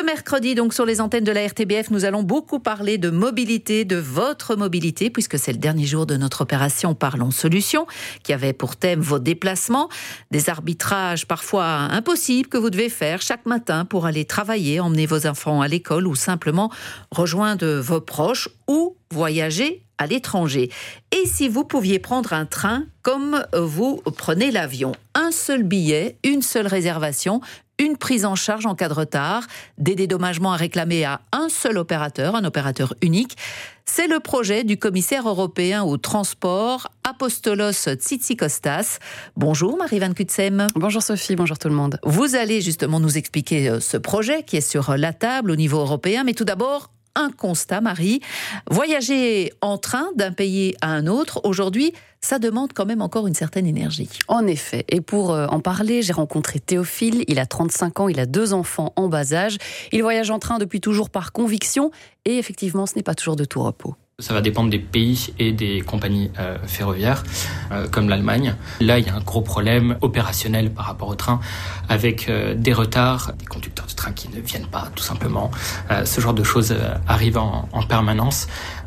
mercredi, donc sur les antennes de la RTBF, nous allons beaucoup parler de mobilité, de votre mobilité, puisque c'est le dernier jour de notre opération Parlons Solutions, qui avait pour thème vos déplacements, des arbitrages parfois impossibles que vous devez faire chaque matin pour aller travailler, emmener vos enfants à l'école ou simplement rejoindre vos proches ou voyager à l'étranger. Et si vous pouviez prendre un train comme vous prenez l'avion, un seul billet, une seule réservation, une prise en charge en cas de retard, des dédommagements à réclamer à un seul opérateur, un opérateur unique. C'est le projet du commissaire européen au transport, Apostolos Tzitzikostas. Bonjour Marie-Van Cutsem. Bonjour Sophie, bonjour tout le monde. Vous allez justement nous expliquer ce projet qui est sur la table au niveau européen, mais tout d'abord, un constat, Marie. Voyager en train d'un pays à un autre, aujourd'hui, ça demande quand même encore une certaine énergie. En effet, et pour en parler, j'ai rencontré Théophile, il a 35 ans, il a 2 enfants en bas âge. Il voyage en train depuis toujours par conviction, et effectivement, ce n'est pas toujours de tout repos. Ça va dépendre des pays et des compagnies ferroviaires, comme l'Allemagne. Là, il y a un gros problème opérationnel par rapport au train, avec des retards, des conducteurs de train qui ne viennent pas, tout simplement. Ce genre de choses arrivent en permanence.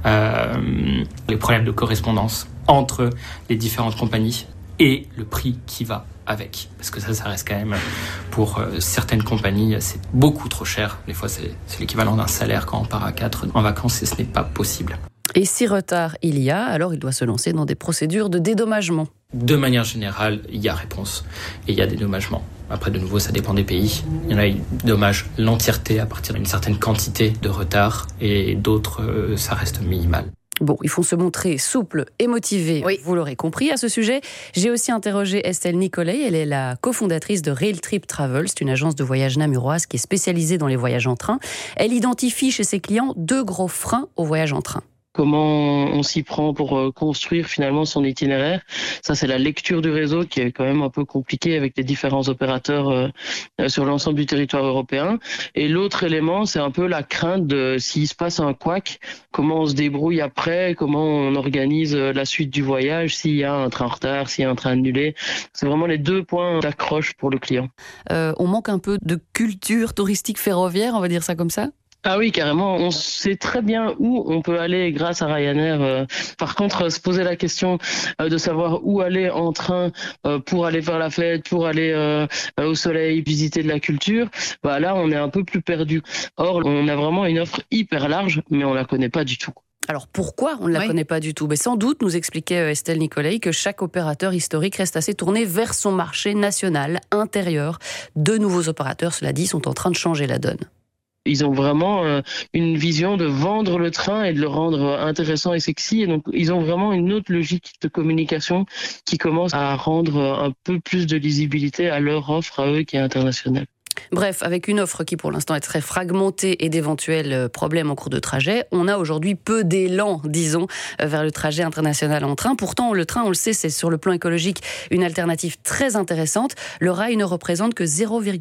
Les problèmes de correspondance entre les différentes compagnies et le prix qui va avec. Parce que ça reste quand même, pour certaines compagnies, c'est beaucoup trop cher. Des fois, c'est l'équivalent d'un salaire quand on part à 4 en vacances et ce n'est pas possible. Et si retard il y a, alors il doit se lancer dans des procédures de dédommagement. De manière générale, il y a réponse et il y a dédommagement. Après, de nouveau, ça dépend des pays. Il y en a qui dédommagent l'entièreté à partir d'une certaine quantité de retard et d'autres, ça reste minimal. Bon, ils font se montrer souples et motivés, oui. Vous l'aurez compris à ce sujet. J'ai aussi interrogé Estelle Nicolai, elle est la cofondatrice de Rail Trip Travel, c'est une agence de voyage namuroise qui est spécialisée dans les voyages en train. Elle identifie chez ses clients 2 gros freins au voyage en train. Comment on s'y prend pour construire finalement son itinéraire. Ça, c'est la lecture du réseau qui est quand même un peu compliquée avec les différents opérateurs sur l'ensemble du territoire européen. Et l'autre élément, c'est un peu la crainte de s'il se passe un couac, comment on se débrouille après, comment on organise la suite du voyage, s'il y a un train en retard, s'il y a un train annulé. C'est vraiment les 2 points d'accroche pour le client. On manque un peu de culture touristique ferroviaire, on va dire ça comme ça ? Ah oui, carrément. On sait très bien où on peut aller grâce à Ryanair. Par contre, se poser la question de savoir où aller en train pour aller faire la fête, pour aller au soleil, visiter de la culture, bah là, on est un peu plus perdu. Or, on a vraiment une offre hyper large, mais on la connaît pas du tout. Alors pourquoi on ne la connaît pas du tout ? Mais sans doute, nous expliquait Estelle Nicolai, que chaque opérateur historique reste assez tourné vers son marché national, intérieur. De nouveaux opérateurs, cela dit, sont en train de changer la donne. Ils ont vraiment une vision de vendre le train et de le rendre intéressant et sexy. Et donc, ils ont vraiment une autre logique de communication qui commence à rendre un peu plus de lisibilité à leur offre à eux qui est internationale. Bref, avec une offre qui pour l'instant est très fragmentée et d'éventuels problèmes en cours de trajet, on a aujourd'hui peu d'élan, disons, vers le trajet international en train. Pourtant, le train, on le sait, c'est sur le plan écologique une alternative très intéressante. Le rail ne représente que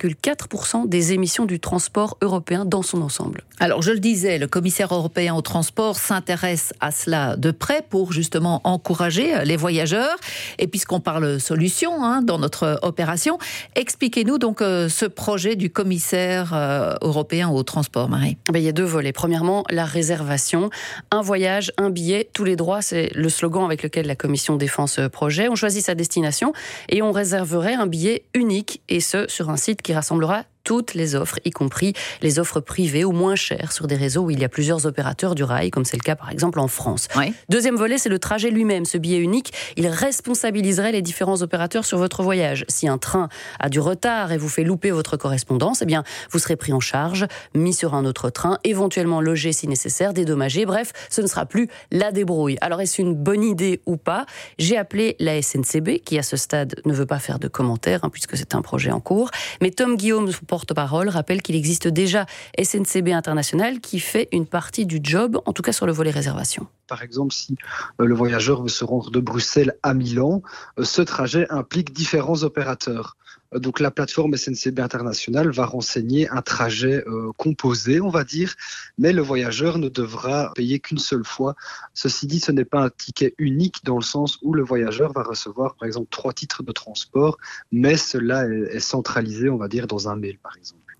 0,4% des émissions du transport européen dans son ensemble. Alors, je le disais, le commissaire européen au transport s'intéresse à cela de près pour justement encourager les voyageurs. Et puisqu'on parle solution dans notre opération, expliquez-nous donc ce projet du commissaire européen au transport, Marie. Il y a 2 volets. Premièrement, la réservation. Un voyage, un billet, tous les droits, c'est le slogan avec lequel la Commission défend ce projet. On choisit sa destination et on réserverait un billet unique, et ce, sur un site qui rassemblera toutes les offres, y compris les offres privées ou moins chères sur des réseaux où il y a plusieurs opérateurs du rail, comme c'est le cas par exemple en France. Oui. Deuxième volet, c'est le trajet lui-même. Ce billet unique, il responsabiliserait les différents opérateurs sur votre voyage. Si un train a du retard et vous fait louper votre correspondance, eh bien, vous serez pris en charge, mis sur un autre train, éventuellement logé si nécessaire, dédommagé. Bref, ce ne sera plus la débrouille. Alors, est-ce une bonne idée ou pas ? J'ai appelé la SNCB, qui à ce stade ne veut pas faire de commentaires, puisque c'est un projet en cours. Mais Tom Guillaume, porte-parole, rappelle qu'il existe déjà SNCB International qui fait une partie du job, en tout cas sur le volet réservation. Par exemple, si le voyageur veut se rendre de Bruxelles à Milan, ce trajet implique différents opérateurs. Donc la plateforme SNCB International va renseigner un trajet composé, on va dire, mais le voyageur ne devra payer qu'une seule fois. Ceci dit, ce n'est pas un ticket unique dans le sens où le voyageur va recevoir par exemple 3 titres de transport, mais cela est centralisé, on va dire, dans un mail par exemple.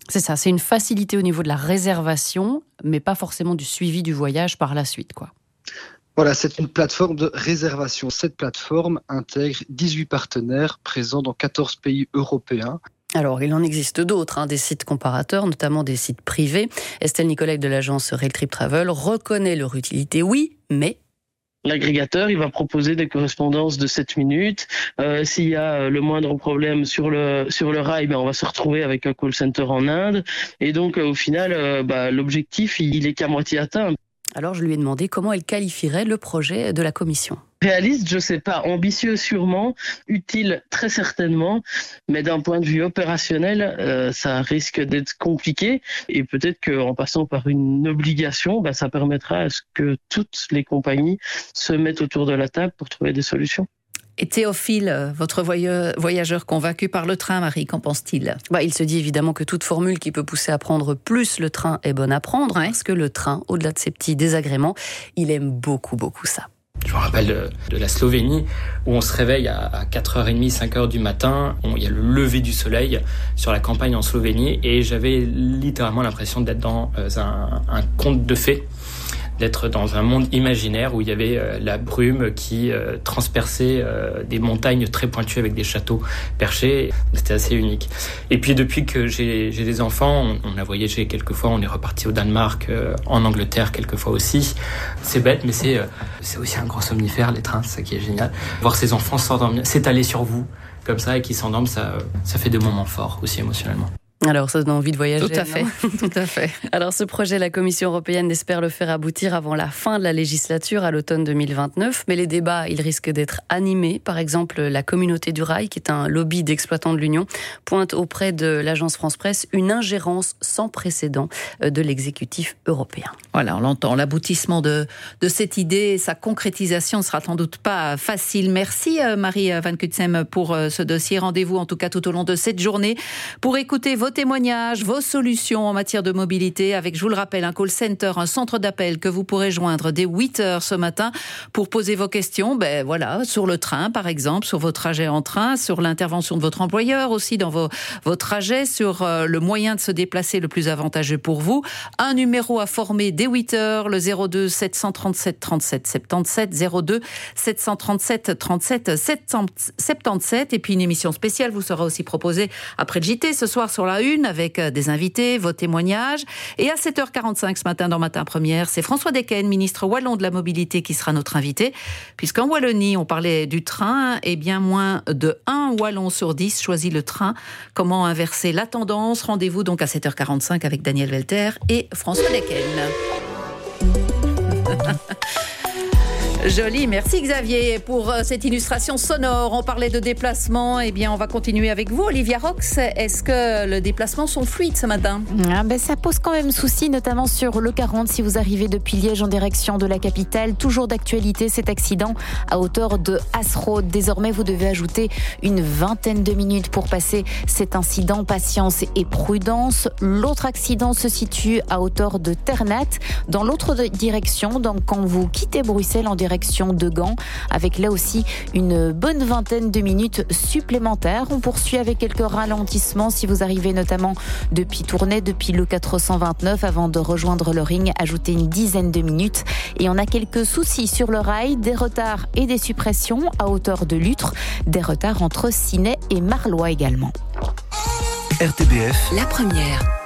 C'est ça, c'est une facilité au niveau de la réservation, mais pas forcément du suivi du voyage par la suite, quoi. Voilà, c'est une plateforme de réservation. Cette plateforme intègre 18 partenaires présents dans 14 pays européens. Alors, il en existe d'autres, des sites comparateurs, notamment des sites privés. Estelle Nicolec de l'agence Railtrip Travel reconnaît leur utilité, oui, mais... L'agrégateur, il va proposer des correspondances de 7 minutes. S'il y a le moindre problème sur le rail, on va se retrouver avec un call center en Inde. Et donc, au final, l'objectif, il est qu'à moitié atteint. Alors, je lui ai demandé comment elle qualifierait le projet de la Commission. Réaliste, je sais pas. Ambitieux, sûrement. Utile, très certainement. Mais d'un point de vue opérationnel, ça risque d'être compliqué. Et peut-être qu'en passant par une obligation, ça permettra à ce que toutes les compagnies se mettent autour de la table pour trouver des solutions. Et Théophile, votre voyageur convaincu par le train, Marie, qu'en pense-t-il ? Il se dit évidemment que toute formule qui peut pousser à prendre plus le train est bonne à prendre, parce que le train, au-delà de ses petits désagréments, il aime beaucoup, beaucoup ça. Je me rappelle de la Slovénie, où on se réveille à 4h30, 5h du matin. Il y a le lever du soleil sur la campagne en Slovénie, et j'avais littéralement l'impression d'être dans un conte de fées, d'être dans un monde imaginaire où il y avait la brume qui transperçait des montagnes très pointues avec des châteaux perchés. C'était assez unique. Et puis depuis que j'ai des enfants, on a voyagé quelques fois, on est reparti au Danemark, en Angleterre quelques fois aussi. C'est bête, mais c'est aussi un gros somnifère, les trains, c'est ça qui est génial. Voir ces enfants s'étaler sur vous comme ça et qui s'endorment, ça fait des moments forts aussi émotionnellement. Alors, ça donne envie de voyager. Tout à fait, tout à fait. Alors, ce projet, la Commission européenne espère le faire aboutir avant la fin de la législature, à l'automne 2029. Mais les débats, ils risquent d'être animés. Par exemple, la communauté du rail, qui est un lobby d'exploitants de l'Union, pointe auprès de l'agence France Presse une ingérence sans précédent de l'exécutif européen. Voilà, on l'entend. L'aboutissement de cette idée, sa concrétisation ne sera sans doute pas facile. Merci Marie Van Cutsem pour ce dossier. Rendez-vous en tout cas tout au long de cette journée pour écouter vos témoignages, vos solutions en matière de mobilité avec, je vous le rappelle, un call center, un centre d'appel que vous pourrez joindre dès 8h ce matin pour poser vos questions, sur le train par exemple, sur vos trajets en train, sur l'intervention de votre employeur aussi dans vos trajets, sur le moyen de se déplacer le plus avantageux pour vous. Un numéro à former dès 8h, le 02 737 37 77, 02 737 37 77. Et puis une émission spéciale vous sera aussi proposée après le JT ce soir sur la Une avec des invités, vos témoignages. Et à 7h45 ce matin dans Matin Première, c'est François Decken, ministre wallon de la mobilité, qui sera notre invité. Puisqu'en Wallonie, on parlait du train, et bien moins de 1 Wallon sur 10 choisit le train. Comment inverser la tendance ? Rendez-vous donc à 7h45 avec Daniel Welter et François Decken. Joli, merci Xavier pour cette illustration sonore. On parlait de déplacement, on va continuer avec vous, Olivia Rox. Est-ce que les déplacements sont fluides ce matin ? Ça pose quand même souci, notamment sur le 40 si vous arrivez depuis Liège en direction de la capitale. Toujours d'actualité cet accident à hauteur de Haas-Road. Désormais, vous devez ajouter une vingtaine de minutes pour passer cet incident. Patience et prudence. L'autre accident se situe à hauteur de Ternat, dans l'autre direction. Donc quand vous quittez Bruxelles en direction de Gand, avec là aussi une bonne vingtaine de minutes supplémentaires. On poursuit avec quelques ralentissements si vous arrivez notamment depuis Tournai, depuis le 429, avant de rejoindre le ring, ajoutez une dizaine de minutes. Et on a quelques soucis sur le rail, des retards et des suppressions à hauteur de Lutre, des retards entre Ciney et Marlois également. RTBF, la première.